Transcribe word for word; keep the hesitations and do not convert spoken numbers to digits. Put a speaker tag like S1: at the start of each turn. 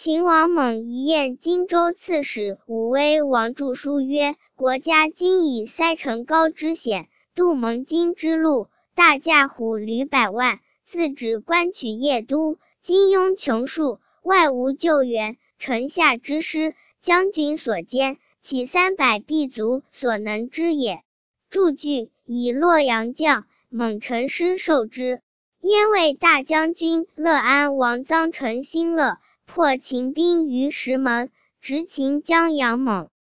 S1: 秦王猛一宴荆州刺史武威王著书曰：国家今以塞城高之险，渡蒙津之路，大驾虎驴百万，自指关取邺都，今拥穷戍，外无救援，城下之师，将军所歼，其三百必卒所能之也。著据以洛阳将猛陈师受之。燕魏大将军乐安王臧成新乐，破秦兵于石门，执秦将杨猛。